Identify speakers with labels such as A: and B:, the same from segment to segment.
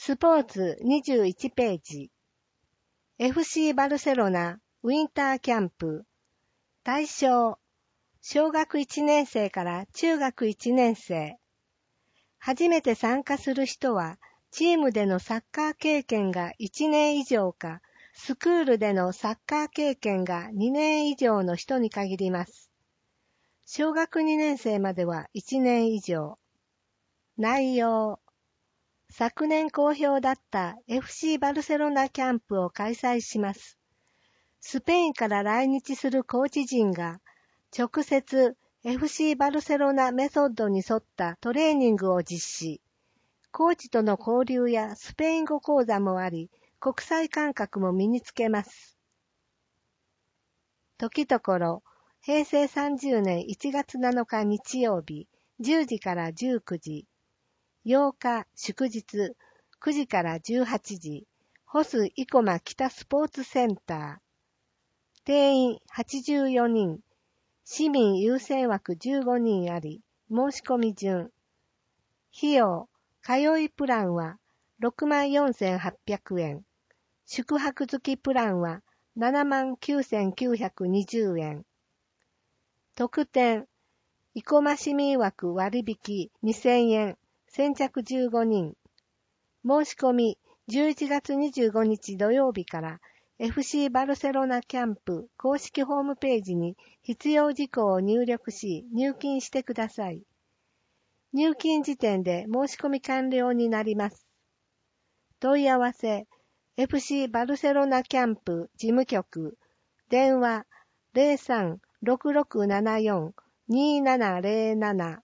A: スポーツ21ページ。FC バルセロナウィンターキャンプ。対象、小学1年生から中学1年生。初めて参加する人は、チームでのサッカー経験が1年以上か、スクールでのサッカー経験が2年以上の人に限ります。小学2年生までは1年以上。内容。昨年好評だった FC バルセロナキャンプを開催します。スペインから来日するコーチ陣が直接 FC バルセロナメソッドに沿ったトレーニングを実施。コーチとの交流やスペイン語講座もあり、国際感覚も身につけます。時ところ、平成30年1月7日日曜日、10時から19時。8日祝日9時から18時、ホス生駒北スポーツセンター。定員84人、市民優先枠15人あり、申し込み順。費用、通いプランは 64,800 円。宿泊付きプランは 79,920 円。特典、生駒市民枠割引2000円。先着15人。申し込み11月25日土曜日から FC バルセロナキャンプ公式ホームページに必要事項を入力し入金してください。入金時点で申し込み完了になります。問い合わせ FC バルセロナキャンプ事務局電話 03-6674-2707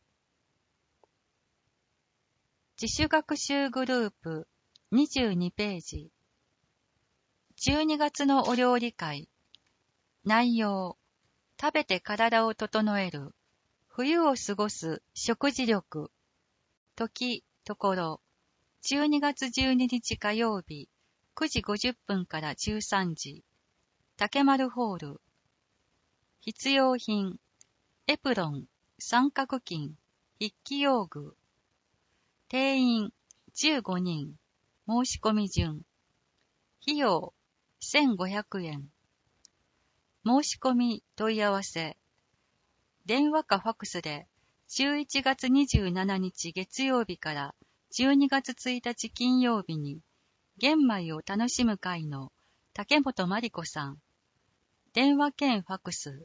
B: 自主学習グループ22ページ。12月のお料理会。内容。食べて体を整える。冬を過ごす食事力。時、ところ。12月12日火曜日、9時50分から13時。竹丸ホール。必要品。エプロン、三角巾、筆記用具。定員15人。申し込み順。費用1500円。申し込み問い合わせ。電話かファクスで11月27日月曜日から12月1日金曜日に玄米を楽しむ会の竹本真理子さん。電話兼ファクス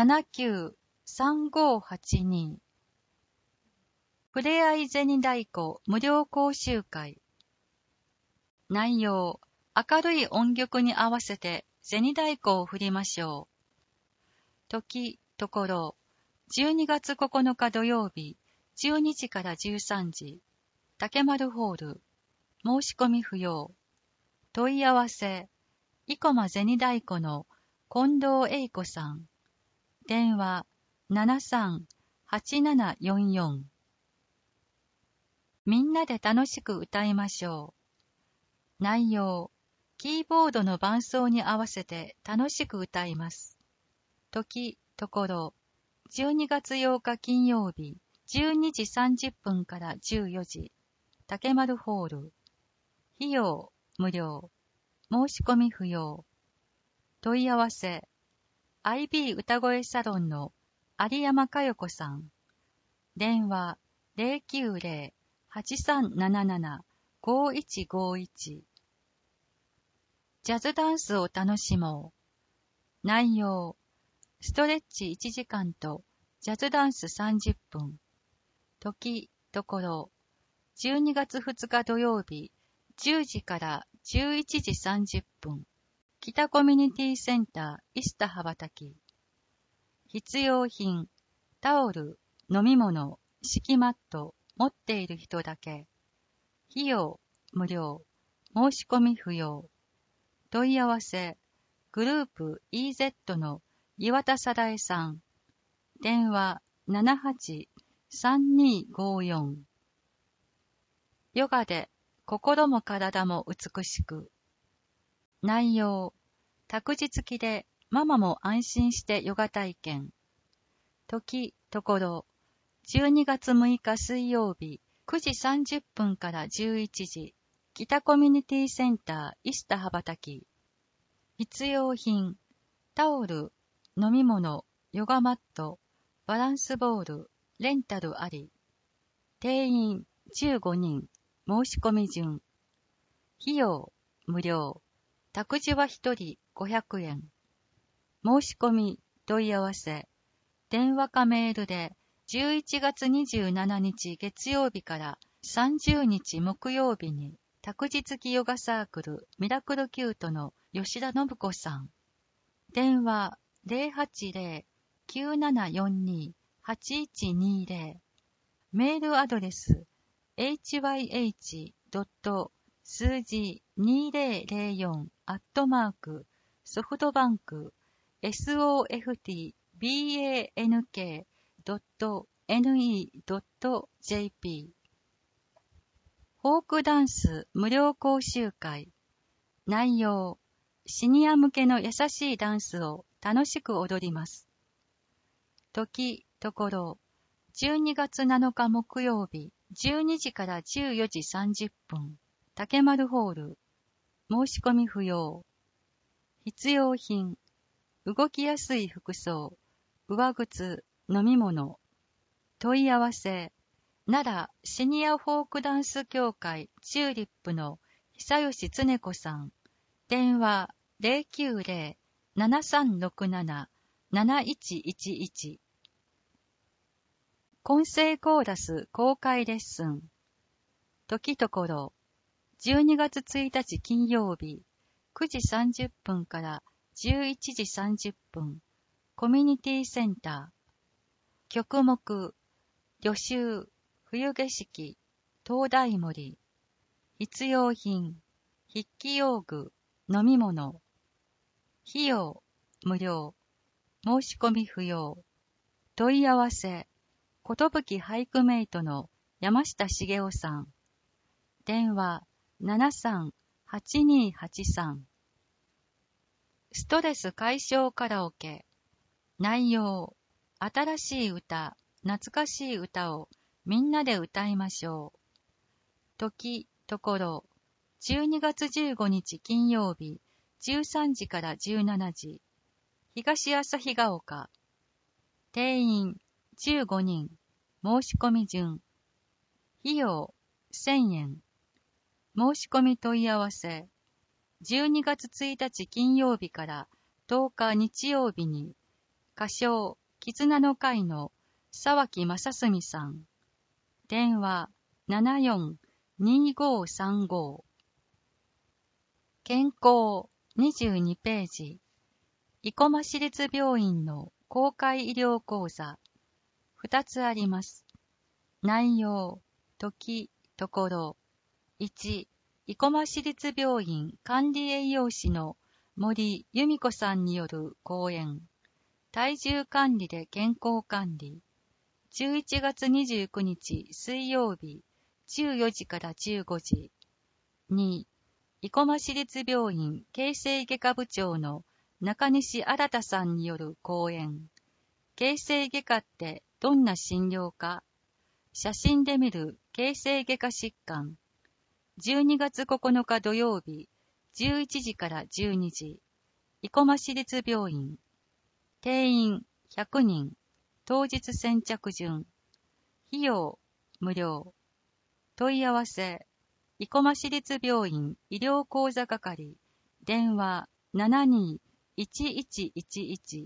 B: 793582。ふれあい銭太鼓無料講習会。内容、明るい音曲に合わせて銭太鼓を振りましょう。時、ところ、12月9日土曜日、12時から13時、竹丸ホール、申し込み不要。問い合わせ、生駒銭太鼓の近藤英子さん。電話、73-8744。みんなで楽しく歌いましょう。内容、キーボードの伴奏に合わせて楽しく歌います。時、ところ、12月8日金曜日、12時30分から14時、竹丸ホール。費用、無料。申し込み不要。問い合わせ、IB 歌声サロンの有山佳代子さん。電話、090-8377-5151。ジャズダンスを楽しもう。内容、ストレッチ1時間とジャズダンス30分。時、ところ、12月2日土曜日、10時から11時30分。北コミュニティセンター、イスタ羽ばたき。必要品、タオル、飲み物、敷マット、持っている人だけ。費用、無料。申し込み不要。問い合わせ、グループ EZ の岩田貞恵さん。電話78-3254。ヨガで心も体も美しく。内容、託児付きでママも安心してヨガ体験。時、ところ、12月6日水曜日9時30分から11時、 北コミュニティセンターイスタ羽ばたき。必要品、タオル、飲み物、ヨガマット、バランスボール、レンタルあり。定員15人、申し込み順。費用無料。託児は1人500円。申し込み、問い合わせ。電話かメールで11月27日月曜日から30日木曜日に託児付きヨガサークルミラクルキュートの吉田信子さん。電話 080-9742-8120。メールアドレス hyh. 数字2004ソフトバンク softbank.ne.jp。 フォークダンス無料講習会。内容、シニア向けの優しいダンスを楽しく踊ります。時、ところ、12月7日木曜日、12時から14時30分、竹丸ホール。申し込み不要。必要品、動きやすい服装、上靴、飲み物。問い合わせ、奈良シニアフォークダンス協会チューリップの久吉恒子さん。電話 090-7367-7111。混声コーラス公開レッスン。時ところ、12月1日金曜日、9時30分から11時30分、コミュニティセンター。曲目、旅集、冬景色、灯台森。必要品、筆記用具、飲み物。費用、無料。申し込み不要。問い合わせ、ことぶき俳句メイトの山下茂雄さん。電話73-8283。ストレス解消カラオケ。内容、新しい歌、懐かしい歌をみんなで歌いましょう。時、ところ、12月15日金曜日、13時から17時、東旭ヶ丘。定員15人、申し込み順。費用1000円。申し込み問い合わせ。12月1日金曜日から10日日曜日に、歌唱、絆の会の沢木正純さん。電話74-2535。健康22ページ。生駒市立病院の公開医療講座。2つあります。内容、時、ところ。1、生駒市立病院管理栄養士の森由美子さんによる講演。体重管理で健康管理。11月29日水曜日、14時から15時。2、生駒市立病院形成外科部長の中西新さんによる講演。形成外科ってどんな診療か。写真で見る形成外科疾患。12月9日土曜日、11時から12時。生駒市立病院。定員100人。当日先着順。費用無料。問い合わせ。生駒市立病院医療講座係。電話72-1111。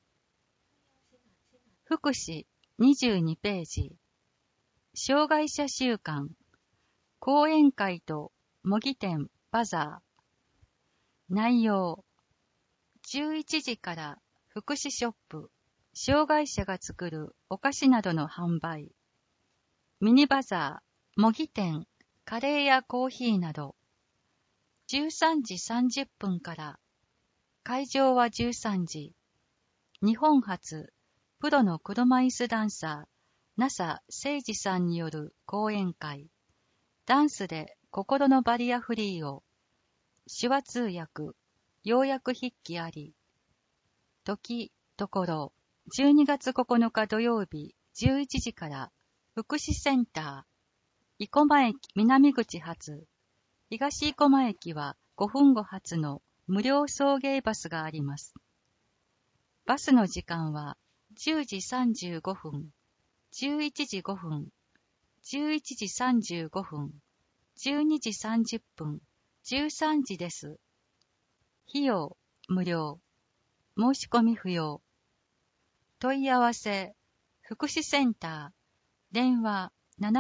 B: 福祉22ページ。障害者週間。講演会と模擬店バザー。内容。11時から福祉ショップ。障害者が作るお菓子などの販売。ミニバザー、模擬店、カレーやコーヒーなど。13時30分から。会場は13時。日本初、プロの車椅子ダンサー、NASA 誠司さんによる講演会。ダンスで心のバリアフリーを。手話通訳、要約筆記あり。時、ところ、12月9日土曜日、11時から、福祉センター、生駒駅南口発。 東生駒駅は5分後発の無料送迎バスがあります。バスの時間は10時35分、11時5分、11時35分、12時30分、13時です。費用無料。申し込み不要。問い合わせ、福祉センター、電話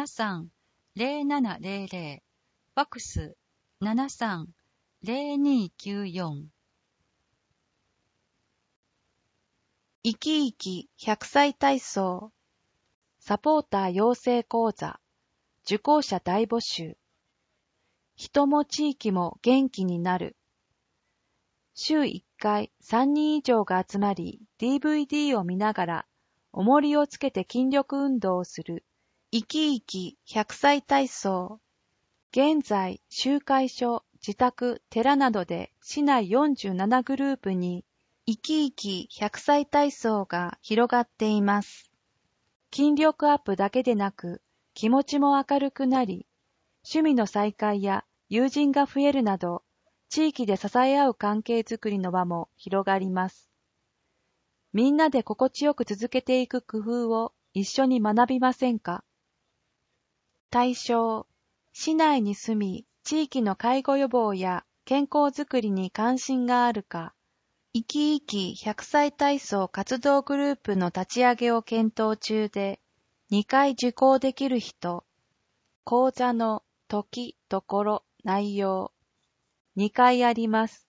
B: 73-0700、ファクス73-0294。
A: 生き生き100歳体操、サポーター養成講座、受講者大募集。人も地域も元気になる。週1回3人以上が集まり DVD を見ながら重りをつけて筋力運動をする生き生き100歳体操。現在集会所、自宅、寺などで市内47グループに生き生き100歳体操が広がっています。筋力アップだけでなく気持ちも明るくなり、趣味の再開や友人が増えるなど地域で支え合う関係づくりの輪も広がります。みんなで心地よく続けていく工夫を一緒に学びませんか？対象、市内に住み、地域の介護予防や健康づくりに関心があるか、生き生き100歳体操活動グループの立ち上げを検討中で、2回受講できる人、講座の時、ところ、内容、2回あります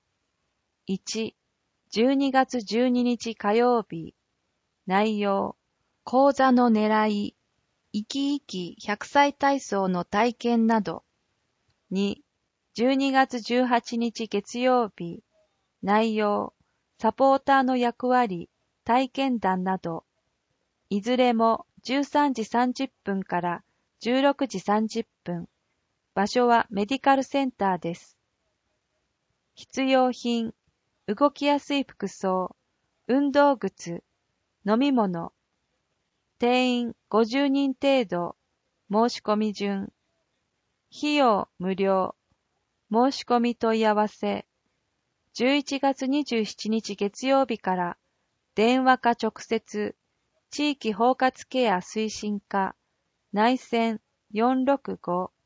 A: 。1、12月12日火曜日。内容、講座の狙い、生き生き100歳体操の体験など。2、12月18日月曜日。内容、サポーターの役割、体験談など。いずれも13時30分から16時30分。場所はメディカルセンターです。必要品、動きやすい服装、運動靴、飲み物。定員50人程度。申し込み順。費用無料。申し込み問い合わせ。11月27日月曜日から電話か直接、地域包括ケア推進課、内線465